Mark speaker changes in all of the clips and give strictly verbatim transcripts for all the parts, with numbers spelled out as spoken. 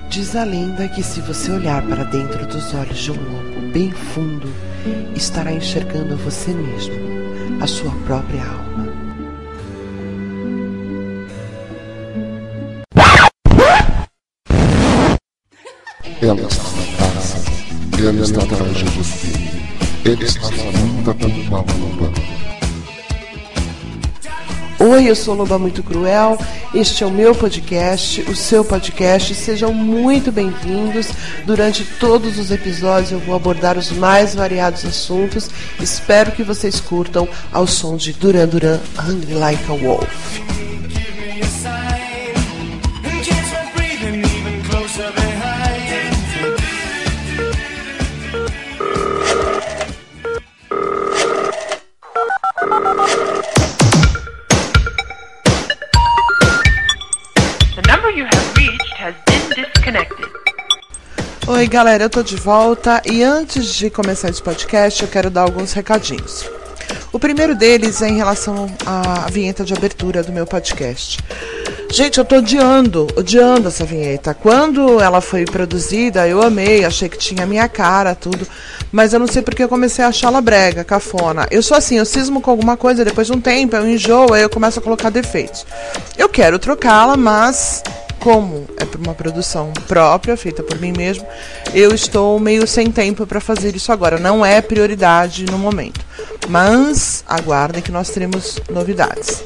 Speaker 1: Diz a lenda que se você olhar para dentro dos olhos de um lobo bem fundo, estará enxergando você mesmo, a sua própria alma.
Speaker 2: Ela está na casa, ela está atrás de você, ele está falando com uma loba.
Speaker 1: Oi, eu sou Loba Muito Cruel, este é o meu podcast, o seu podcast, sejam muito bem-vindos. Durante todos os episódios eu vou abordar os mais variados assuntos, espero que vocês curtam ao som de Duran Duran, Hungry Like a Wolf. Oi galera, eu tô de volta e antes de começar esse podcast eu quero dar alguns recadinhos. O primeiro deles é em relação à vinheta de abertura do meu podcast. Gente, eu tô odiando, odiando essa vinheta. Quando ela foi produzida, eu amei, achei que tinha a minha cara, tudo. Mas eu não sei porque eu comecei a achá-la brega, cafona. Eu sou assim, eu cismo com alguma coisa, depois de um tempo eu enjoo, aí eu começo a colocar defeitos. Eu quero trocá-la, mas como é uma produção própria, feita por mim mesmo, eu estou meio sem tempo para fazer isso agora. Não é prioridade no momento. Mas aguardem que nós teremos novidades.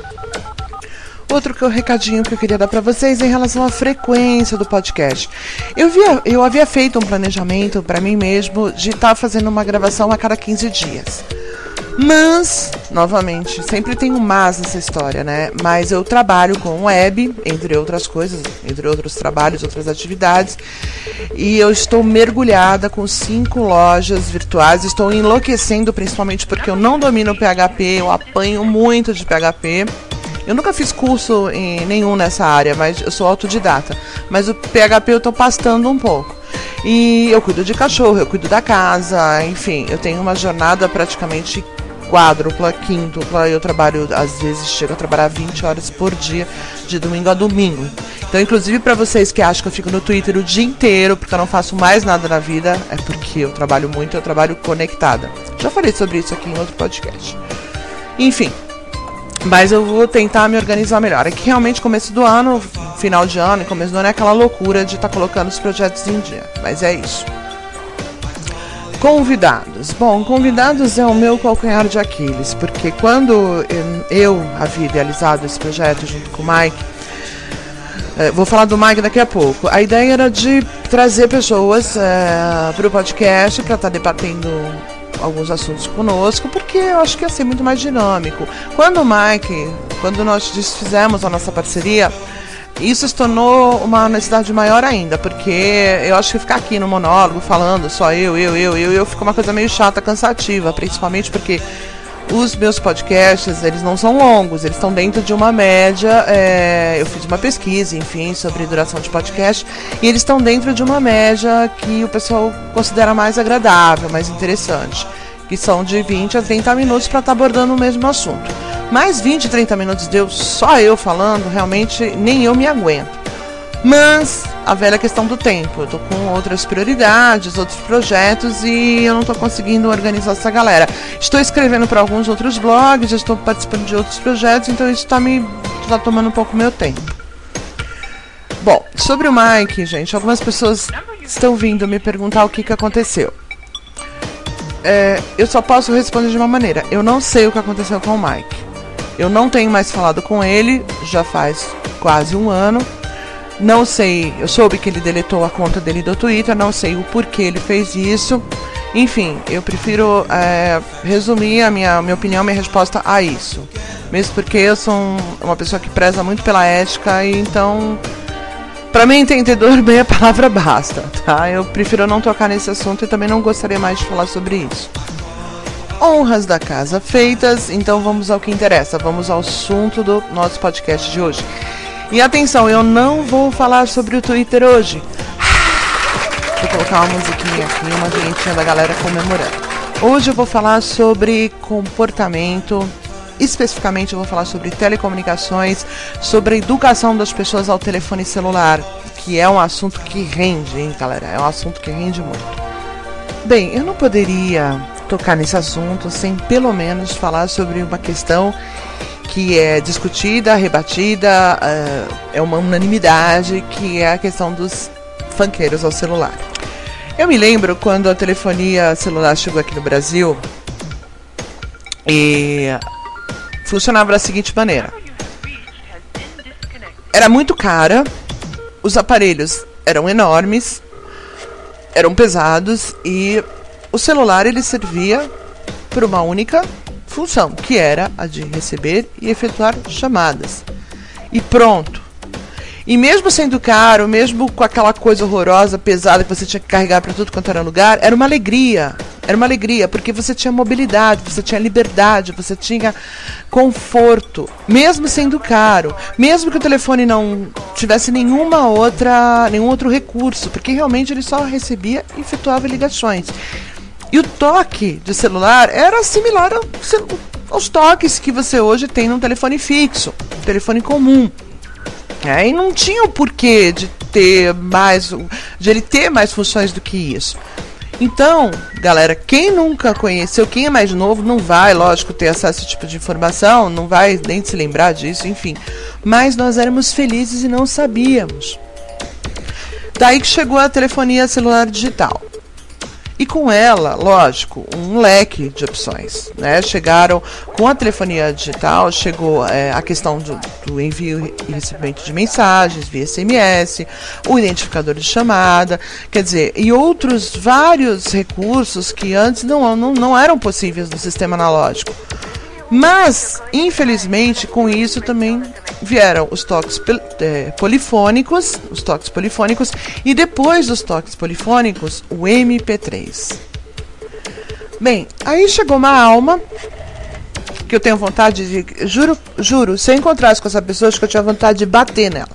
Speaker 1: Outro que, recadinho que eu queria dar para vocês é em relação à frequência do podcast. Eu, via, eu havia feito um planejamento para mim mesmo de estar tá fazendo uma gravação a cada quinze dias. Mas, novamente, sempre tem um mas nessa história, né? Mas eu trabalho com web, entre outras coisas, entre outros trabalhos, outras atividades. E eu estou mergulhada com cinco lojas virtuais. Estou enlouquecendo, principalmente porque eu não domino o P H P, eu apanho muito de P H P. Eu nunca fiz curso em nenhum nessa área, mas eu sou autodidata. Mas o P H P eu estou pastando um pouco. E eu cuido de cachorro, eu cuido da casa, enfim, eu tenho uma jornada praticamente quádrupla, quíntupla. Eu trabalho, às vezes, chego a trabalhar vinte horas por dia, de domingo a domingo. Então, inclusive, para vocês que acham que eu fico no Twitter o dia inteiro, porque eu não faço mais nada na vida, é porque eu trabalho muito, eu trabalho conectada. Já falei sobre isso aqui em outro podcast. Enfim. Mas eu vou tentar me organizar melhor. É que realmente começo do ano, final de ano e começo do ano é aquela loucura de estar tá colocando os projetos em dia. Mas é isso. Convidados. Bom, convidados é o meu calcanhar de Aquiles, porque quando eu havia idealizado esse projeto junto com o Mike, vou falar do Mike daqui a pouco, a ideia era de trazer pessoas é, para o podcast para estar tá debatendo alguns assuntos conosco, porque eu acho que ia ser muito mais dinâmico. Quando o Mike, quando nós desfizemos a nossa parceria, isso se tornou uma necessidade maior ainda, porque eu acho que ficar aqui no monólogo falando só eu, eu, eu, eu, eu fica uma coisa meio chata, cansativa, principalmente porque os meus podcasts, eles não são longos, eles estão dentro de uma média, é, eu fiz uma pesquisa, enfim, sobre duração de podcast, e eles estão dentro de uma média que o pessoal considera mais agradável, mais interessante, que são de vinte a trinta minutos para estar tá abordando o mesmo assunto. Mais vinte, trinta minutos deu só eu falando, realmente nem eu me aguento. Mas a velha questão do tempo, eu tô com outras prioridades, outros projetos e eu não tô conseguindo organizar essa galera. Estou escrevendo para alguns outros blogs, já estou participando de outros projetos, então isso tá me tá tomando um pouco meu tempo. Bom, sobre o Mike, gente, algumas pessoas estão vindo me perguntar o que que aconteceu. É, eu só posso responder de uma maneira, eu não sei o que aconteceu com o Mike. Eu não tenho mais falado com ele, já faz quase um ano. Não sei, eu soube que ele deletou a conta dele do Twitter, não sei o porquê ele fez isso. Enfim, eu prefiro é, resumir a minha, minha opinião, minha resposta a isso. Mesmo porque eu sou um, uma pessoa que preza muito pela ética, e então, para mim, entendedor, bem a palavra basta, tá? Eu prefiro não tocar nesse assunto e também não gostaria mais de falar sobre isso. Honras da casa feitas, então vamos ao que interessa, vamos ao assunto do nosso podcast de hoje. E atenção, eu não vou falar sobre o Twitter hoje. Vou colocar uma musiquinha aqui, uma vinhetinha da galera comemorando. Hoje eu vou falar sobre comportamento, especificamente eu vou falar sobre telecomunicações, sobre a educação das pessoas ao telefone celular, que é um assunto que rende, hein, galera? É um assunto que rende muito. Bem, eu não poderia tocar nesse assunto sem pelo menos falar sobre uma questão que é discutida, rebatida, uh, é uma unanimidade, que é a questão dos funkeiros ao celular. Eu me lembro quando a telefonia celular chegou aqui no Brasil e funcionava da seguinte maneira. Era muito cara, os aparelhos eram enormes, eram pesados e o celular ele servia por uma única função, que era a de receber e efetuar chamadas. E pronto. E mesmo sendo caro, mesmo com aquela coisa horrorosa, pesada, que você tinha que carregar para tudo quanto era lugar, era uma alegria. Era uma alegria, porque você tinha mobilidade, você tinha liberdade, você tinha conforto, mesmo sendo caro, mesmo que o telefone não tivesse nenhuma outra, nenhum outro recurso, porque realmente ele só recebia e efetuava ligações. E o toque de celular era similar ao, aos toques que você hoje tem num telefone fixo, um telefone comum. É, e não tinha o porquê de ter mais, de ele ter mais funções do que isso. Então, galera, quem nunca conheceu, quem é mais novo, não vai, lógico, ter acesso a esse tipo de informação, não vai nem se lembrar disso, enfim. Mas nós éramos felizes e não sabíamos. Daí que chegou a telefonia celular digital. E com ela, lógico, um leque de opções, né? Chegaram, com a telefonia digital, chegou é, a questão do, do envio e recebimento de mensagens via S M S, o identificador de chamada, quer dizer, e outros vários recursos que antes não, não, não eram possíveis no sistema analógico. Mas, infelizmente, com isso também vieram os toques é, polifônicos, os toques polifônicos, e depois dos toques polifônicos, o M P três. Bem, aí chegou uma alma que eu tenho vontade de, juro, juro, se eu encontrasse com essa pessoa, acho que eu tinha vontade de bater nela.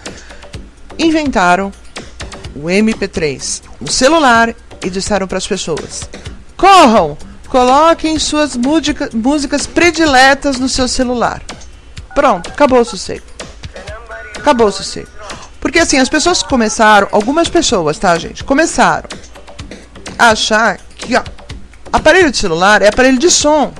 Speaker 1: Inventaram o M P três no celular e disseram para as pessoas: corram! Coloquem suas música, músicas prediletas no seu celular. Pronto, acabou o sossego. Acabou o sossego. Porque assim, as pessoas começaram, algumas pessoas, tá, gente? Começaram a achar que, ó, aparelho de celular é aparelho de som.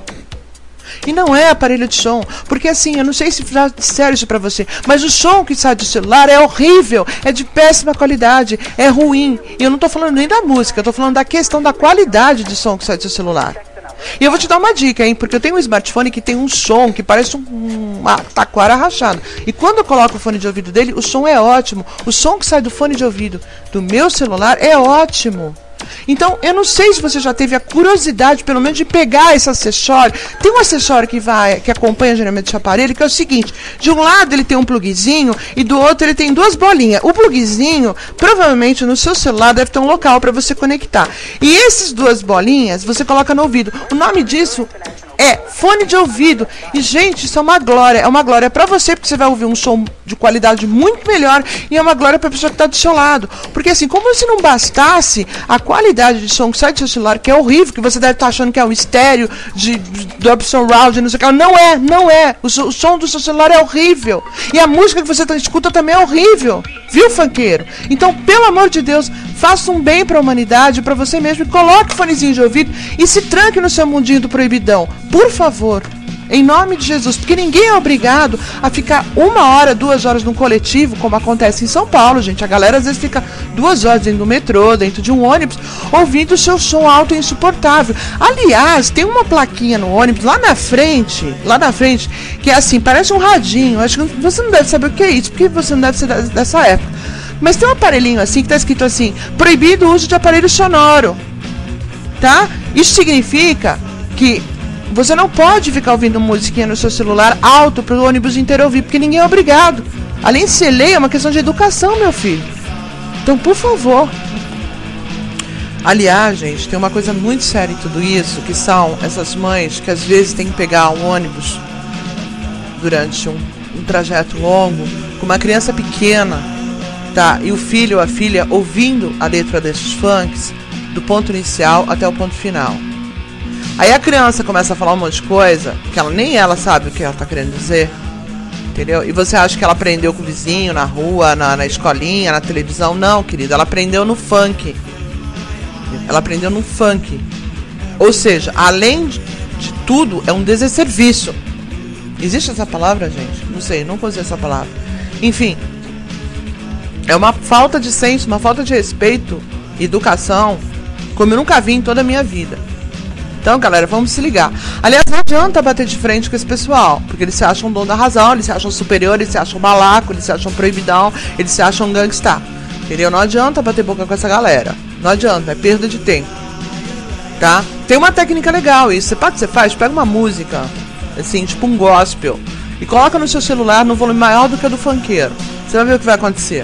Speaker 1: E não é aparelho de som. Porque assim, eu não sei se já disseram isso pra você, mas o som que sai do celular é horrível, é de péssima qualidade, é ruim. E eu não tô falando nem da música, eu tô falando da questão da qualidade de som que sai do seu celular. E eu vou te dar uma dica, hein? Porque eu tenho um smartphone que tem um som que parece um, uma taquara rachada. E quando eu coloco o fone de ouvido dele, o som é ótimo. O som que sai do fone de ouvido do meu celular é ótimo. Então, eu não sei se você já teve a curiosidade, pelo menos, de pegar esse acessório. Tem um acessório que vai, que acompanha geralmente esse aparelho, que é o seguinte: de um lado ele tem um pluguezinho e do outro ele tem duas bolinhas. O pluguezinho, provavelmente no seu celular, deve ter um local para você conectar. E essas duas bolinhas você coloca no ouvido. O nome disso é fone de ouvido. E, gente, isso é uma glória. É uma glória para você, porque você vai ouvir um som de qualidade muito melhor. E é uma glória para a pessoa que está do seu lado. Porque, assim, como se não bastasse a qualidade de som que sai do seu celular, que é horrível, que você deve estar achando que é um estéreo de, de Dolby Surround, não sei o que. Não é, não é. O, o som do seu celular é horrível. E a música que você escuta também é horrível. Viu, funkeiro? Então, pelo amor de Deus, faça um bem para a humanidade, para você mesmo, e coloque o fonezinho de ouvido e se tranque no seu mundinho do proibidão. Por favor, em nome de Jesus, porque ninguém é obrigado a ficar uma hora, duas horas num coletivo, como acontece em São Paulo, gente. A galera às vezes fica duas horas dentro do metrô, dentro de um ônibus, ouvindo o seu som alto e insuportável. Aliás, tem uma plaquinha no ônibus, lá na frente, lá na frente, que é assim, parece um radinho. Acho que você não deve saber o que é isso, porque você não deve ser dessa época. Mas tem um aparelhinho assim, que está escrito assim: proibido o uso de aparelho sonoro. Tá? Isso significa que você não pode ficar ouvindo musiquinha no seu celular alto para o ônibus inteiro ouvir, porque ninguém é obrigado. Além de ser lei, é uma questão de educação, meu filho. Então, por favor. Aliás, gente, tem uma coisa muito séria em tudo isso, que são essas mães que às vezes têm que pegar um ônibus durante um, um trajeto longo, com uma criança pequena, tá? E o filho ou a filha ouvindo a letra desses funks, do ponto inicial até o ponto final. Aí a criança começa a falar um monte de coisa, que ela, nem ela sabe o que ela está querendo dizer. Entendeu? E você acha que ela aprendeu com o vizinho, na rua, na, na escolinha, na televisão? Não, querida, ela aprendeu no funk. Ela aprendeu no funk. Ou seja, além de, de tudo, é um desserviço. Existe essa palavra, gente? Não sei, não usei essa palavra. Enfim, é uma falta de senso, uma falta de respeito, educação, como eu nunca vi em toda a minha vida. Então, galera, vamos se ligar. Aliás, não adianta bater de frente com esse pessoal, porque eles se acham dono da razão, eles se acham superior, eles se acham malaco, eles se acham proibidão, eles se acham gangsta. Entendeu? Não adianta bater boca com essa galera. Não adianta, é perda de tempo. Tá? Tem uma técnica legal isso. Você pode, você faz, pega uma música, assim, tipo um gospel, e coloca no seu celular no volume maior do que o do funkeiro. Você vai ver o que vai acontecer.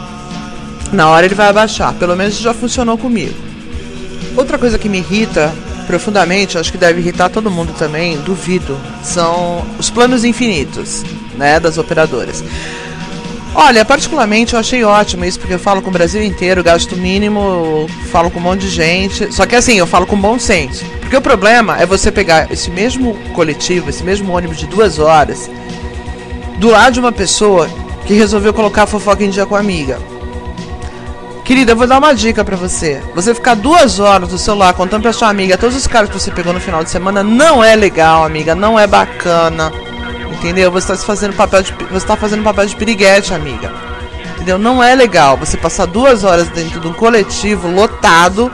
Speaker 1: Na hora ele vai abaixar. Pelo menos isso já funcionou comigo. Outra coisa que me irrita profundamente, acho que deve irritar todo mundo também, duvido, são os planos infinitos, né, das operadoras. Olha, particularmente eu achei ótimo isso, porque eu falo com o Brasil inteiro, gasto mínimo, falo com um monte de gente, só que assim, eu falo com bom senso, porque o problema é você pegar esse mesmo coletivo, esse mesmo ônibus de duas horas, do lado de uma pessoa que resolveu colocar a fofoca em dia com a amiga. Querida, eu vou dar uma dica pra você. Você ficar duas horas no celular contando pra sua amiga todos os caras que você pegou no final de semana não é legal, amiga. Não é bacana. Entendeu? Você tá fazendo papel de, você tá fazendo papel de piriguete, amiga. Entendeu? Não é legal você passar duas horas dentro de um coletivo lotado,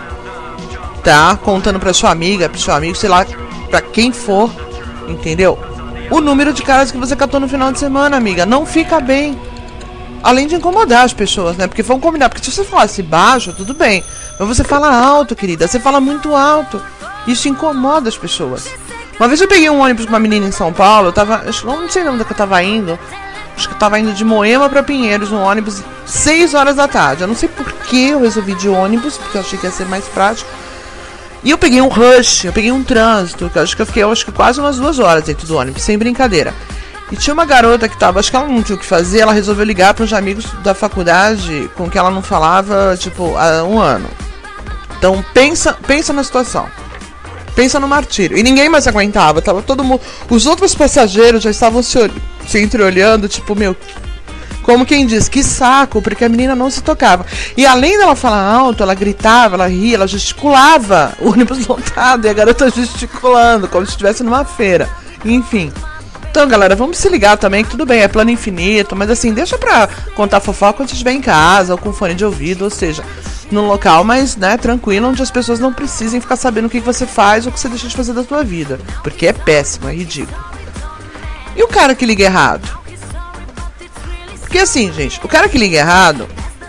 Speaker 1: tá? Contando pra sua amiga, pro seu amigo, sei lá, pra quem for. Entendeu? O número de caras que você catou no final de semana, amiga. Não fica bem. Além de incomodar as pessoas, né? Porque vão combinar. Porque se você falasse baixo, tudo bem. Mas você fala alto, querida. Você fala muito alto. Isso incomoda as pessoas. Uma vez eu peguei um ônibus com uma menina em São Paulo. Eu tava... Eu não sei onde que eu tava indo. Acho que eu tava indo de Moema pra Pinheiros, no ônibus, seis horas da tarde. Eu não sei por que eu resolvi de ônibus, porque eu achei que ia ser mais prático. E eu peguei um rush, eu peguei um trânsito. Que eu acho que eu fiquei eu acho que quase umas duas horas dentro do ônibus, sem brincadeira. E tinha uma garota que tava, acho que ela não tinha o que fazer, ela resolveu ligar para uns amigos da faculdade com que ela não falava, tipo, há um ano. Então, pensa, pensa na situação. Pensa no martírio. E ninguém mais aguentava, tava todo mundo... Os outros passageiros já estavam se, se entreolhando, tipo, meu... Como quem diz, que saco, porque a menina não se tocava. E além dela falar alto, ela gritava, ela ria, ela gesticulava. O ônibus lotado e a garota gesticulando, como se estivesse numa feira. Enfim... Então, galera, vamos se ligar também, que tudo bem, é plano infinito, mas assim, deixa pra contar fofoca quando você estiver em casa, ou com fone de ouvido, ou seja, num local mais, né, tranquilo, onde as pessoas não precisem ficar sabendo o que você faz ou o que você deixa de fazer da sua vida, porque é péssimo, é ridículo. E o cara que liga errado? Porque assim, gente, o cara que liga errado,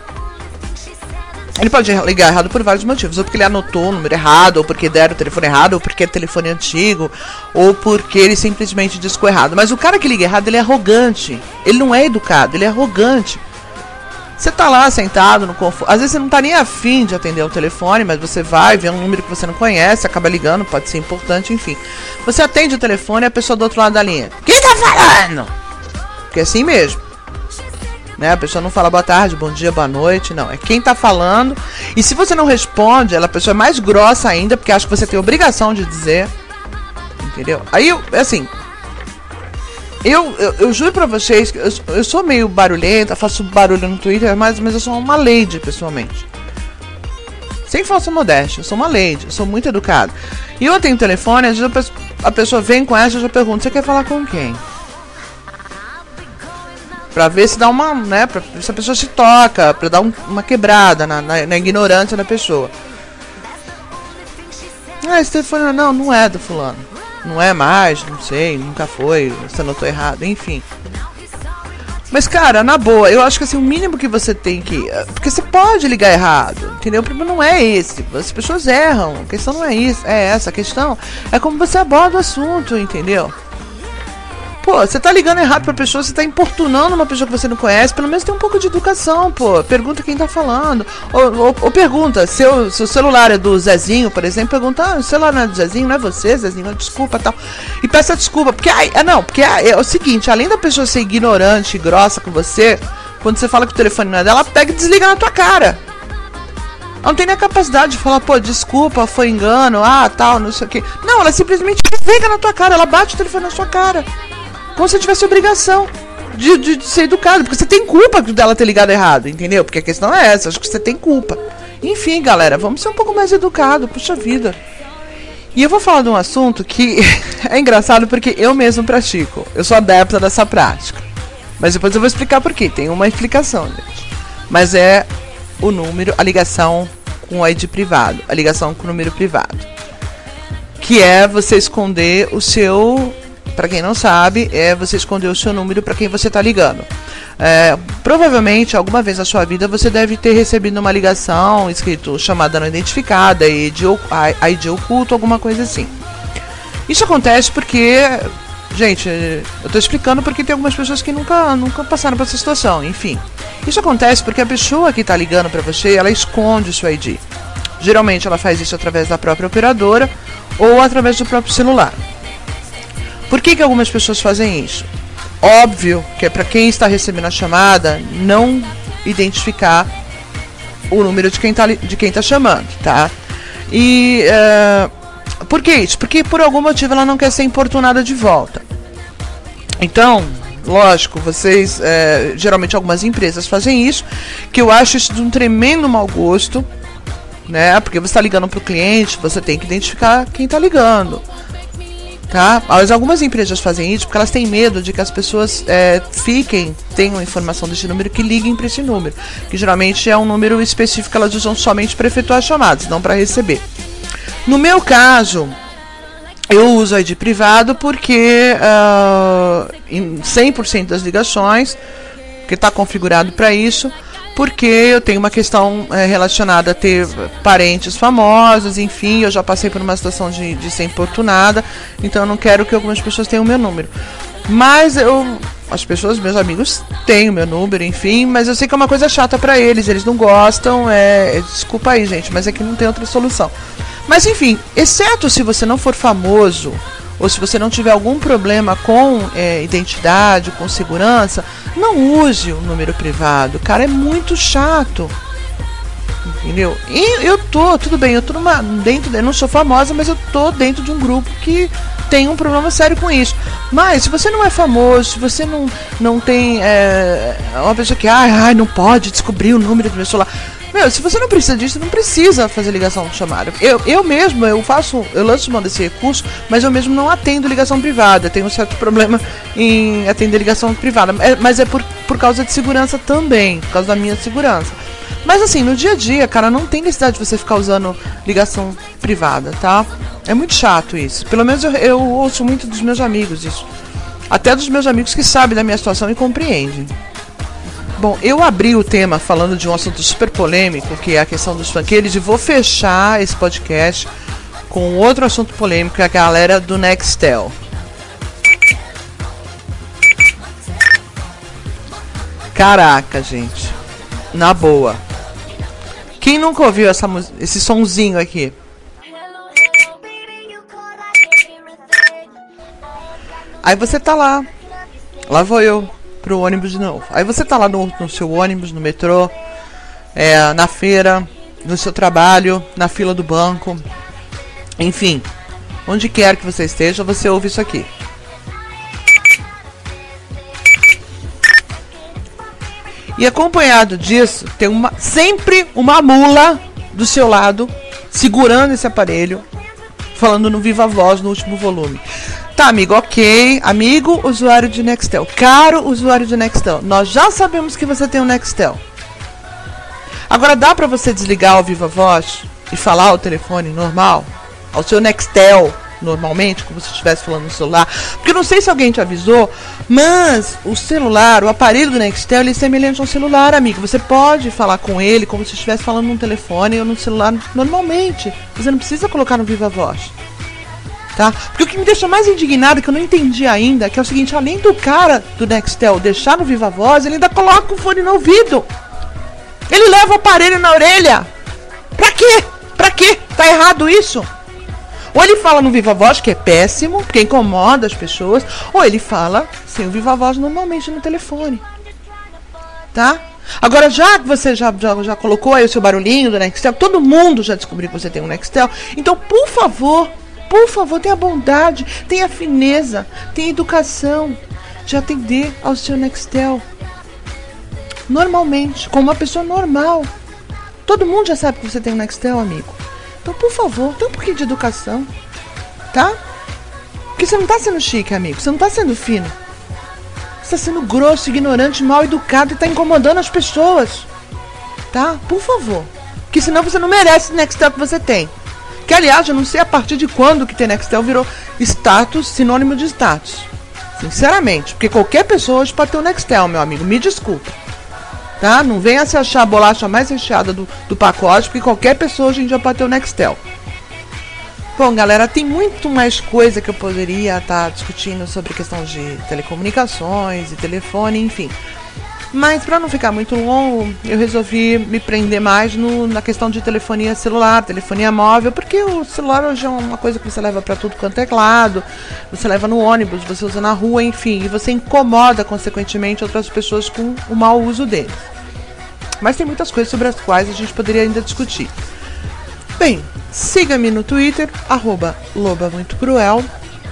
Speaker 1: ele pode ligar errado por vários motivos. Ou porque ele anotou o número errado, ou porque deram o telefone errado, ou porque é telefone antigo, ou porque ele simplesmente discou errado. Mas o cara que liga errado, ele é arrogante. Ele não é educado, ele é arrogante. Você tá lá sentado no conforto. Às vezes você não tá nem afim de atender o telefone, mas você vai, vê um número que você não conhece, acaba ligando, pode ser importante, enfim. Você atende o telefone e a pessoa do outro lado da linha: quem tá falando? Porque é assim mesmo. Né? A pessoa não fala boa tarde, bom dia, boa noite, não. É quem tá falando. E se você não responde, ela, a pessoa é mais grossa ainda, porque acha que você tem obrigação de dizer. Entendeu? Aí, eu, assim... Eu, eu, eu juro pra vocês que eu, eu sou meio barulhenta, faço barulho no Twitter, mas, mas eu sou uma lady, pessoalmente. Sem falsa modéstia, eu sou uma lady, eu sou muito educada. E eu tenho telefone, às vezes a pessoa vem com essa e eu já pergunto: você quer falar com quem? Pra ver se dá uma, né, pra ver se a pessoa se toca, pra dar um, uma quebrada na, na, na ignorância da pessoa. Ah, esse telefone não, não é do fulano. Não é mais, não sei, nunca foi, você anotou errado, enfim. Mas, cara, na boa, eu acho que assim, o mínimo que você tem que... Porque você pode ligar errado, entendeu? O problema não é esse, as pessoas erram, a questão não é isso, é essa, a questão é como você aborda o assunto, entendeu? Pô, você tá ligando errado pra pessoa, você tá importunando uma pessoa que você não conhece, pelo menos tem um pouco de educação, pô. Pergunta quem tá falando. Ou, ou, ou pergunta, seu, seu celular é do Zezinho, por exemplo, pergunta: ah, o celular não é do Zezinho, não é você, Zezinho, desculpa, tal. E peça desculpa, porque, ah, não, porque ah, é o seguinte, além da pessoa ser ignorante e grossa com você, quando você fala que o telefone não é dela, ela pega e desliga na tua cara. Ela não tem nem a capacidade de falar: pô, desculpa, foi engano, ah, tal, não sei o quê. Não, ela simplesmente desliga na tua cara, ela bate o telefone na sua cara. Como se tivesse obrigação. de, de, de ser educado, porque você tem culpa dela ter ligado errado, entendeu? Porque a questão é essa, acho que você tem culpa. Enfim, galera, vamos ser um pouco mais educados, puxa vida. E eu vou falar de um assunto que é engraçado porque eu mesmo pratico. Eu sou adepta dessa prática. Mas depois eu vou explicar por quê. Tem uma explicação, gente. Mas é o número, a ligação com o I D privado. A ligação com o número privado. Que é você esconder o seu... Para quem não sabe, é você esconder o seu número para quem você está ligando. É, provavelmente, alguma vez na sua vida, você deve ter recebido uma ligação escrito chamada não identificada, I D oculto, alguma coisa assim. Isso acontece porque, gente, eu estou explicando porque tem algumas pessoas que nunca, nunca passaram por essa situação, enfim. Isso acontece porque a pessoa que está ligando para você, ela esconde o seu I D. Geralmente ela faz isso através da própria operadora ou através do próprio celular. Por que que algumas pessoas fazem isso? Óbvio que é para quem está recebendo a chamada não identificar o número de quem está de quem tá chamando, tá? E uh, por que isso? Porque por algum motivo ela não quer ser importunada de volta. Então, lógico, vocês uh, geralmente algumas empresas fazem isso, que eu acho isso de um tremendo mau gosto, né? Porque você está ligando para o cliente, você tem que identificar quem está ligando. Tá? Mas algumas empresas fazem isso porque elas têm medo de que as pessoas é, fiquem, tenham informação desse número, que liguem para esse número, que geralmente é um número específico que elas usam somente para efetuar chamadas, não para receber. No meu caso, eu uso I D privado porque uh, em cem por cento das ligações, que está configurado para isso, porque eu tenho uma questão é, relacionada a ter parentes famosos, enfim, eu já passei por uma situação de, de ser importunada, então eu não quero que algumas pessoas tenham o meu número. Mas eu, as pessoas, meus amigos, têm o meu número, enfim, mas eu sei que é uma coisa chata pra eles, eles não gostam, é, desculpa aí, gente, mas é que não tem outra solução. Mas enfim, exceto se você não for famoso, ou se você não tiver algum problema com é, identidade, com segurança, não use o número privado. Cara, é muito chato. Entendeu? E eu tô, tudo bem, eu tô numa, dentro, eu não sou famosa, mas eu tô dentro de um grupo que tem um problema sério com isso. Mas se você não é famoso, se você não, não tem é, uma pessoa que ai, ai, não pode descobrir o número do meu celular. Meu, se você não precisa disso, não precisa fazer ligação de chamada. Eu, eu mesmo, eu faço, eu lanço mão desse recurso, mas eu mesmo não atendo ligação privada. Eu tenho um certo problema em atender ligação privada. É, mas é por, por causa de segurança também, por causa da minha segurança. Mas assim, no dia a dia, cara, não tem necessidade de você ficar usando ligação privada, tá? É muito chato isso. Pelo menos eu, eu ouço muito dos meus amigos isso. Até dos meus amigos que sabem da minha situação e compreendem. Bom, eu abri o tema falando de um assunto super polêmico, que é a questão dos funkeiros, e vou fechar esse podcast com outro assunto polêmico, que é a galera do Nextel. Caraca, gente. Na boa. Quem nunca ouviu essa, esse sonzinho aqui? Aí você tá lá. Lá vou eu. Pro ônibus de novo. Aí você tá lá no, no seu ônibus, no metrô, é, na feira, no seu trabalho, na fila do banco, enfim, onde quer que você esteja, você ouve isso aqui. E acompanhado disso, tem uma, sempre uma mula do seu lado, segurando esse aparelho, falando no viva voz no último volume. Tá, amigo, ok. Amigo usuário de Nextel. Caro usuário de Nextel. Nós já sabemos que você tem um Nextel. Agora, dá pra você desligar o viva voz e falar ao telefone normal? Ao seu Nextel, normalmente, como se estivesse falando no celular? Porque eu não sei se alguém te avisou, mas o celular, o aparelho do Nextel, ele é semelhante a um celular, amigo. Você pode falar com ele como se estivesse falando num telefone ou num celular normalmente. Você não precisa colocar no viva voz. Tá? Porque o que me deixa mais indignado, que eu não entendi ainda, que é o seguinte: além do cara do Nextel deixar no viva voz, ele ainda coloca o fone no ouvido. Ele leva o aparelho na orelha. Pra quê? Pra quê? Tá errado isso? Ou ele fala no viva voz, que é péssimo, porque incomoda as pessoas, ou ele fala sem o viva voz normalmente no telefone. Tá? Agora, já que você já, já, já colocou aí o seu barulhinho do Nextel, todo mundo já descobriu que você tem um Nextel, então, por favor, Por favor, tenha bondade, tenha fineza, tenha educação. de atender ao seu Nextel. Normalmente, como uma pessoa normal. Todo mundo já sabe que você tem um Nextel, amigo. Então, por favor, tem um pouquinho de educação, tá? Porque você não tá sendo chique, amigo. Você não tá sendo fino. Você tá sendo grosso, ignorante, mal educado e tá incomodando as pessoas. Tá? Por favor. Porque senão você não merece o Nextel que você tem. Que, aliás, eu não sei a partir de quando que ter Nextel virou status, sinônimo de status. Sinceramente. Porque qualquer pessoa hoje pode ter um Nextel, meu amigo. Me desculpa. Tá? Não venha se achar a bolacha mais recheada do, do pacote, porque qualquer pessoa hoje em dia pode ter o Nextel. Bom, galera, tem muito mais coisa que eu poderia estar discutindo sobre questão de telecomunicações e telefone, enfim. Mas para não ficar muito longo, eu resolvi me prender mais no, na questão de telefonia celular, telefonia móvel, porque o celular hoje é uma coisa que você leva para tudo quanto é lado, você leva no ônibus, você usa na rua, enfim, e você incomoda, consequentemente, outras pessoas com o mau uso dele. Mas tem muitas coisas sobre as quais a gente poderia ainda discutir. Bem, siga-me no Twitter, arroba Loba Muito Cruel.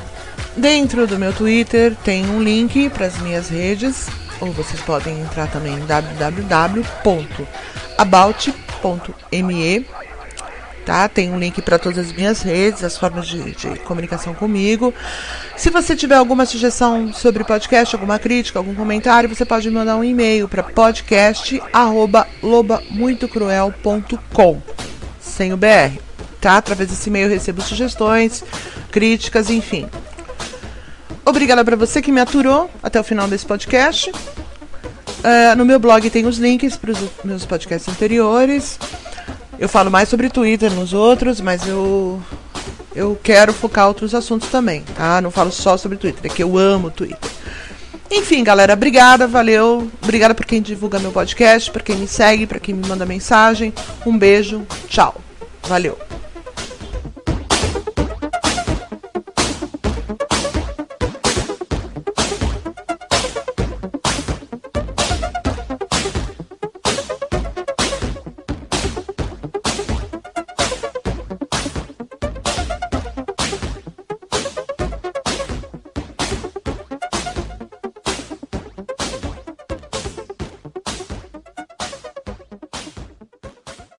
Speaker 1: Dentro do meu Twitter tem um link para as minhas redes, ou vocês podem entrar também em w w w ponto about ponto m e. Tá? Tem um link para todas as minhas redes, as formas de, de comunicação comigo. Se você tiver alguma sugestão sobre podcast, alguma crítica, algum comentário, você pode mandar um e-mail para podcast arroba loba muito cruel ponto com, sem o B R. Tá? Através desse e-mail eu recebo sugestões, críticas, enfim. Obrigada para você que me aturou até o final desse podcast. Uh, no meu blog tem os links para os meus podcasts anteriores. Eu falo mais sobre Twitter nos outros, mas eu, eu quero focar outros assuntos também, tá? Não falo só sobre Twitter, é que eu amo Twitter. Enfim, galera, obrigada, valeu. Obrigada por quem divulga meu podcast, por quem me segue, por quem me manda mensagem. Um beijo, tchau. Valeu.